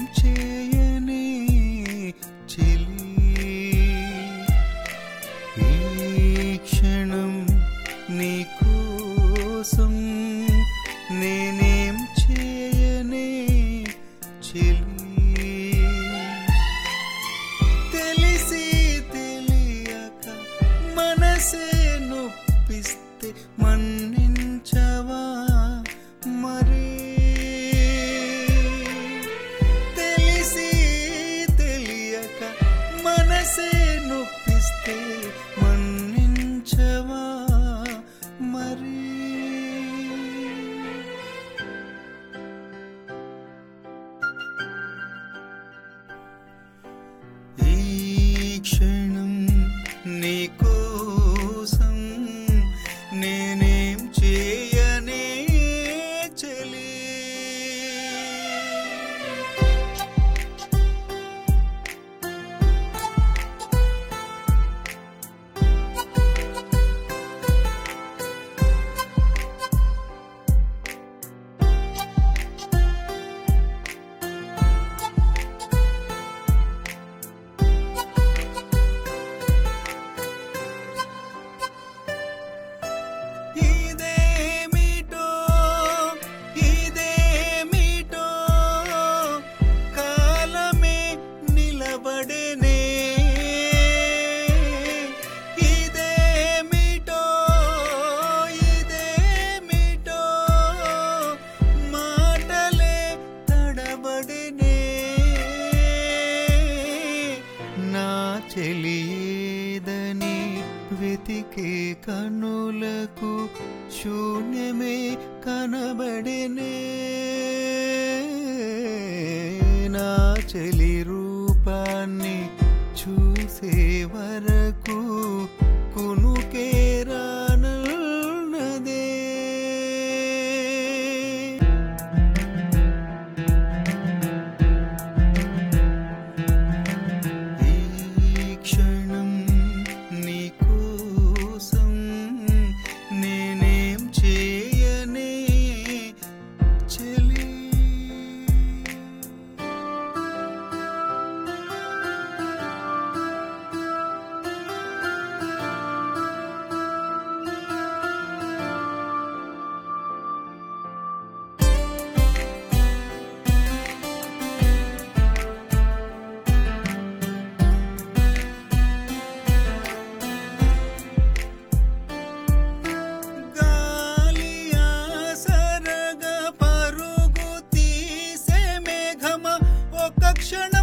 చేయనే చెలి ఈ క్షణం నీ కోసం నేనేం చేయనే చెలి తెలిసి తెలియక మనసే నొప్పిస్తే మన్నించవా మరి తెలిసి తెలియక మనసే నొప్పిస్తే మన్నించవా మరి ఈ క్షణం నీ కోసం నేనేం చేయనే చెలి ఇదేమిటో ఇదేమిటో కాలమే నిలబడేనే ఇదేమిటో ఇదేమిటో మాటలే తడబడేనే నా చెలియేదని వెతికే కనులకు శూన్యమే కనబడేనే నా చెలి రూపాన్ని చూసే వరకు కునుకే రానన్నదే ఈ క్షణం నీ కోసం నేనేం చేయనే చెలి గాలి ఆసరగా పరుగు తీసే మేఘమ ఒక క్షణ